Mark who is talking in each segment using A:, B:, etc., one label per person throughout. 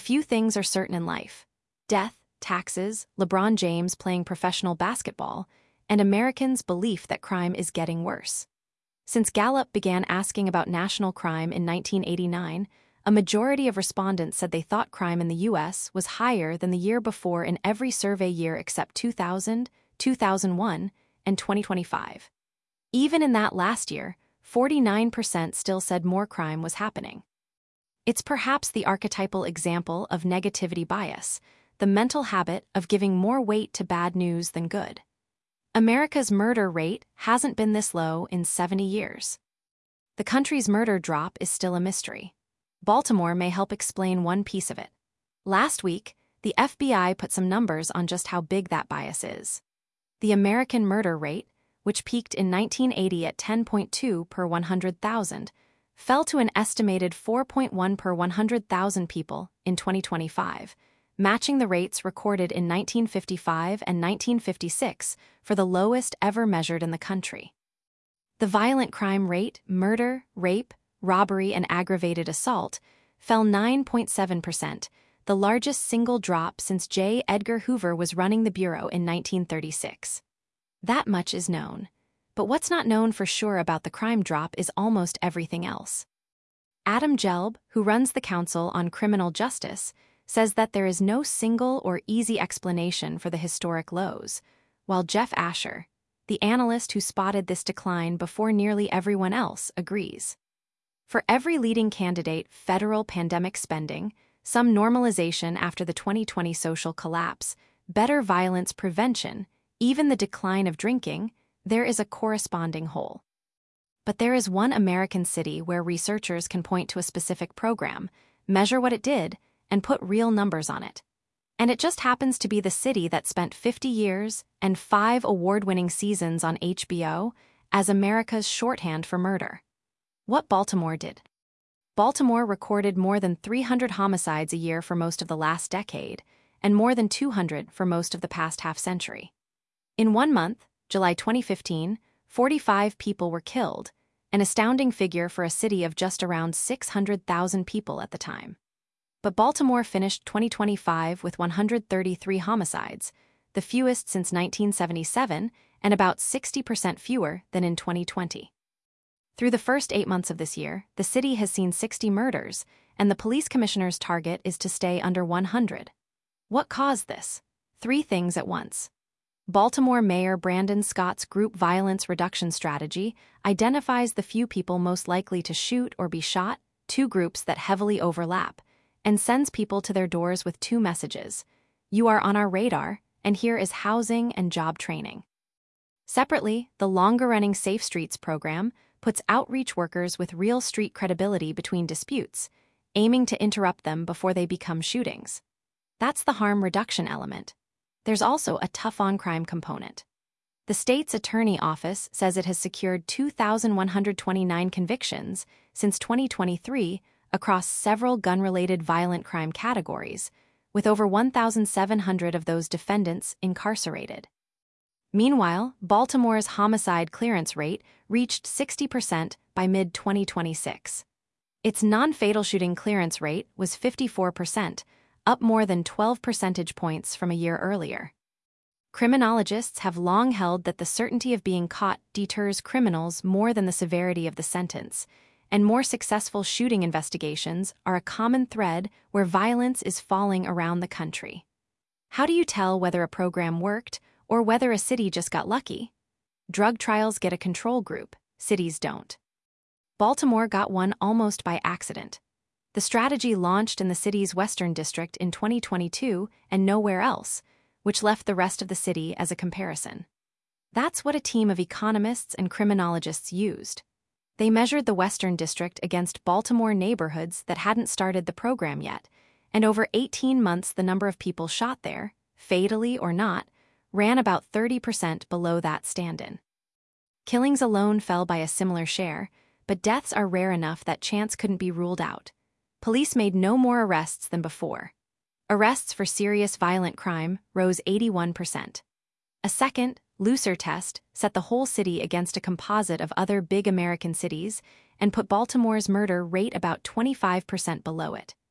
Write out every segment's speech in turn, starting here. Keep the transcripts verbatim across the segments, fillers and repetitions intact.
A: few things are certain in life: death, taxes, LeBron James playing professional basketball, and Americans' belief that crime is getting worse. Since Gallup began asking about national crime in nineteen eighty-nine, a majority of respondents said they thought crime in the U S was higher than the year before in every survey year except two thousand, two thousand one, and twenty twenty-five. Even in that last year, forty-nine percent still said more crime was happening. It's perhaps the archetypal example of negativity bias, the mental habit of giving more weight to bad news than good. America's murder rate hasn't been this low in seventy years. The country's murder drop is still a mystery. Baltimore may help explain one piece of it. Last week, the F B I put some numbers on just how big that bias is. The American murder rate, which peaked in nineteen eighty at ten point two per one hundred thousand, fell to an estimated four point one per one hundred thousand people in twenty twenty-five, matching the rates recorded in nineteen fifty-five and nineteen fifty-six for the lowest ever measured in the country. The violent crime rate, murder, rape, robbery, and aggravated assault, fell nine point seven percent, the largest single drop since J. Edgar Hoover was running the Bureau in nineteen thirty-six. That much is known. But what's not known for sure about the crime drop is almost everything else. Adam Gelb, who runs the Council on Criminal Justice, says that there is no single or easy explanation for the historic lows, while Jeff Asher, the analyst who spotted this decline before nearly everyone else, agrees. For every leading candidate, federal pandemic spending, some normalization after the twenty twenty social collapse, better violence prevention, even the decline of drinking, there is a corresponding hole. But there is one American city where researchers can point to a specific program, measure what it did, and put real numbers on it. And it just happens to be the city that spent fifty years and five award-winning seasons on H B O as America's shorthand for murder. What Baltimore did. Baltimore recorded more than three hundred homicides a year for most of the last decade, and more than two hundred for most of the past half-century. In one month, July twenty fifteen, forty-five people were killed, an astounding figure for a city of just around six hundred thousand people at the time. But Baltimore finished twenty twenty-five with one hundred thirty-three homicides, the fewest since nineteen seventy-seven and about sixty percent fewer than in twenty twenty. Through the first eight months of this year, the city has seen sixty murders, and the police commissioner's target is to stay under one hundred. What caused this? Three things at once. Baltimore Mayor Brandon Scott's group violence reduction strategy identifies the few people most likely to shoot or be shot, two groups that heavily overlap, and sends people to their doors with two messages: you are on our radar, and here is housing and job training. Separately, the longer-running Safe Streets program puts outreach workers with real street credibility between disputes, aiming to interrupt them before they become shootings. That's the harm reduction element. There's also a tough-on-crime component. The state's attorney office says it has secured two thousand one hundred twenty-nine convictions since twenty twenty-three across several gun-related violent crime categories, with over one thousand seven hundred of those defendants incarcerated. Meanwhile, Baltimore's homicide clearance rate reached sixty percent by mid twenty twenty-six. Its non-fatal shooting clearance rate was fifty-four percent, up more than twelve percentage points from a year earlier. Criminologists have long held that the certainty of being caught deters criminals more than the severity of the sentence, and more successful shooting investigations are a common thread where violence is falling around the country. How do you tell whether a program worked or whether a city just got lucky? Drug trials get a control group, cities don't. Baltimore got one almost by accident. The strategy launched in the city's Western District in twenty twenty-two and nowhere else, which left the rest of the city as a comparison. That's what a team of economists and criminologists used. They measured the Western District against Baltimore neighborhoods that hadn't started the program yet, and over eighteen months the number of people shot there, fatally or not, ran about thirty percent below that stand-in. Killings alone fell by a similar share, but deaths are rare enough that chance couldn't be ruled out. Police made no more arrests than before. Arrests for serious violent crime rose eighty-one percent. A second, looser test set the whole city against a composite of other big American cities and put Baltimore's murder rate about twenty-five percent below it.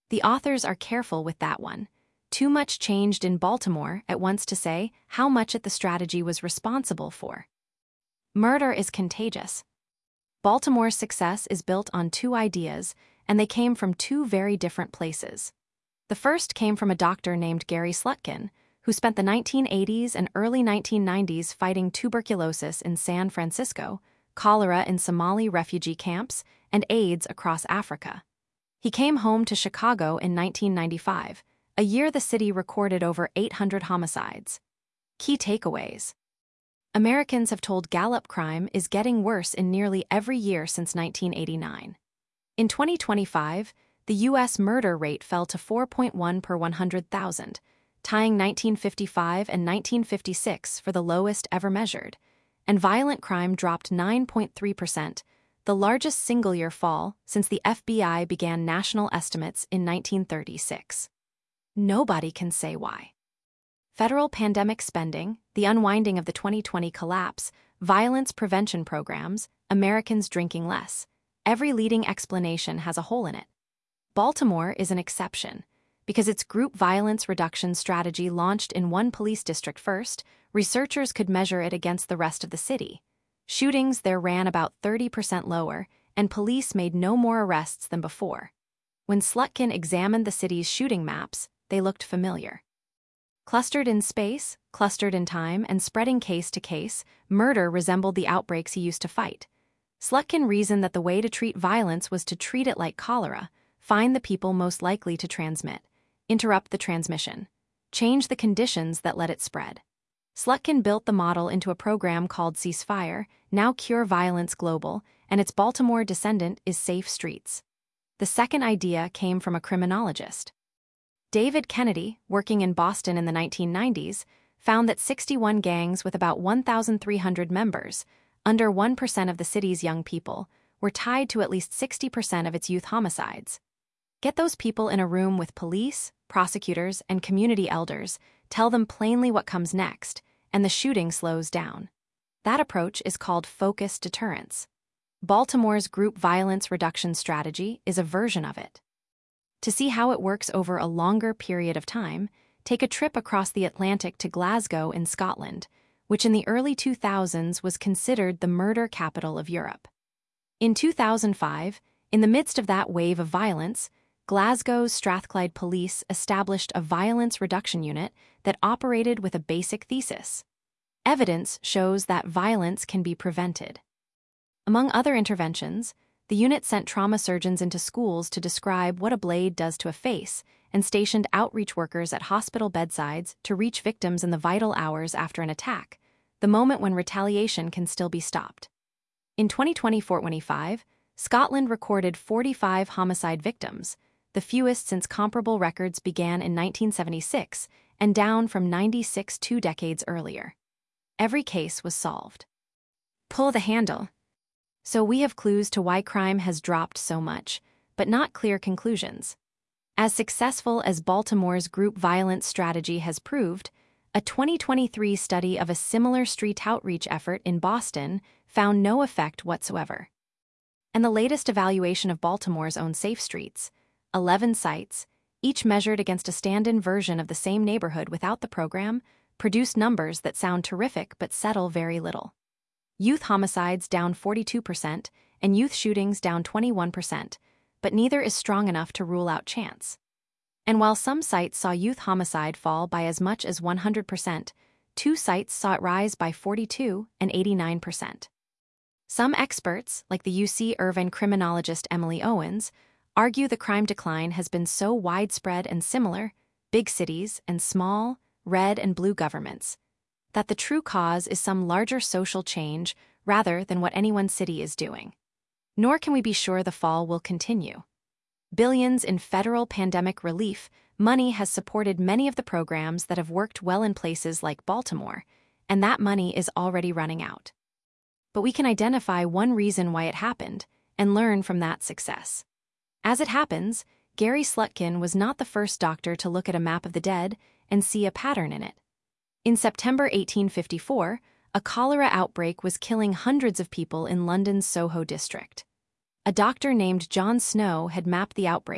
A: The authors are careful with that one. Too much changed in Baltimore at once to say how much it the strategy was responsible for. Murder is contagious. Baltimore's success is built on two ideas, and they came from two very different places. The first came from a doctor named Gary Slutkin, who spent the nineteen eighties and early nineteen nineties fighting tuberculosis in San Francisco, cholera in Somali refugee camps, and AIDS across Africa. He came home to Chicago in nineteen ninety-five, a year the city recorded over eight hundred homicides. Key takeaways. Americans have told Gallup crime is getting worse in nearly every year since nineteen eighty-nine. In twenty twenty-five, the U S murder rate fell to four point one per one hundred thousand, tying nineteen fifty-five and nineteen fifty-six for the lowest ever measured, and violent crime dropped nine point three percent, the largest single-year fall since the F B I began national estimates in nineteen thirty-six. Nobody can say why. Federal pandemic spending, the unwinding of the twenty twenty collapse, violence prevention programs, Americans drinking less. Every leading explanation has a hole in it. Baltimore is an exception. Because its group violence reduction strategy launched in one police district first, researchers could measure it against the rest of the city. Shootings there ran about thirty percent lower, and police made no more arrests than before. When Slutkin examined the city's shooting maps, they looked familiar. Clustered in space, clustered in time, and spreading case to case, murder resembled the outbreaks he used to fight. Slutkin reasoned that the way to treat violence was to treat it like cholera, find the people most likely to transmit, interrupt the transmission, change the conditions that let it spread. Slutkin built the model into a program called Ceasefire, now Cure Violence Global, and its Baltimore descendant is Safe Streets. The second idea came from a criminologist. David Kennedy, working in Boston in the nineteen nineties, found that sixty-one gangs with about one thousand three hundred members, under one percent of the city's young people, were tied to at least sixty percent of its youth homicides. Get those people in a room with police, prosecutors, and community elders, tell them plainly what comes next, and the shooting slows down. That approach is called focused deterrence. Baltimore's group violence reduction strategy is a version of it. To see how it works over a longer period of time, take a trip across the Atlantic to Glasgow in Scotland, which in the early two thousands was considered the murder capital of Europe. In two thousand five, in the midst of that wave of violence, Glasgow's Strathclyde Police established a violence reduction unit that operated with a basic thesis. Evidence shows that violence can be prevented. Among other interventions, the unit sent trauma surgeons into schools to describe what a blade does to a face and stationed outreach workers at hospital bedsides to reach victims in the vital hours after an attack, the moment when retaliation can still be stopped. In twenty twenty-four-twenty-five, Scotland recorded forty-five homicide victims, the fewest since comparable records began in nineteen seventy-six and down from ninety-six two decades earlier. Every case was solved. Pull the handle. So we have clues to why crime has dropped so much, but not clear conclusions. As successful as Baltimore's group violence strategy has proved, a twenty twenty-three study of a similar street outreach effort in Boston found no effect whatsoever. And the latest evaluation of Baltimore's own Safe Streets, eleven sites, each measured against a stand-in version of the same neighborhood without the program, produced numbers that sound terrific but settle very little. Youth homicides down forty-two percent and youth shootings down twenty-one percent, but neither is strong enough to rule out chance. And while some sites saw youth homicide fall by as much as one hundred percent, two sites saw it rise by forty-two and eighty-nine percent. Some experts, like the U C Irvine criminologist Emily Owens, argue the crime decline has been so widespread and similar, big cities and small, red and blue governments, that the true cause is some larger social change rather than what any one city is doing. Nor can we be sure the fall will continue. Billions in federal pandemic relief money has supported many of the programs that have worked well in places like Baltimore, and that money is already running out. But we can identify one reason why it happened and learn from that success. As it happens, Gary Slutkin was not the first doctor to look at a map of the dead and see a pattern in it. In September eighteen fifty-four, a cholera outbreak was killing hundreds of people in London's Soho district. A doctor named John Snow had mapped the outbreak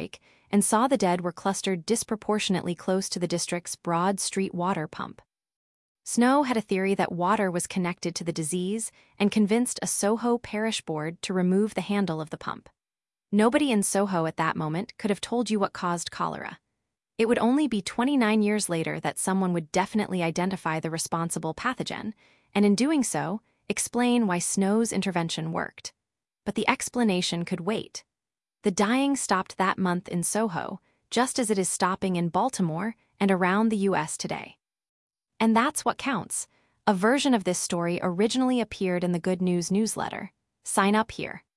A: and saw the dead were clustered disproportionately close to the district's Broad Street water pump. Snow had a theory that water was connected to the disease and convinced a Soho parish board to remove the handle of the pump. Nobody in Soho at that moment could have told you what caused cholera. It would only be twenty-nine years later that someone would definitely identify the responsible pathogen, and in doing so, explain why Snow's intervention worked. But the explanation could wait. The dying stopped that month in Soho, just as it is stopping in Baltimore and around the U S today. And that's what counts. A version of this story originally appeared in the Good News newsletter. Sign up here.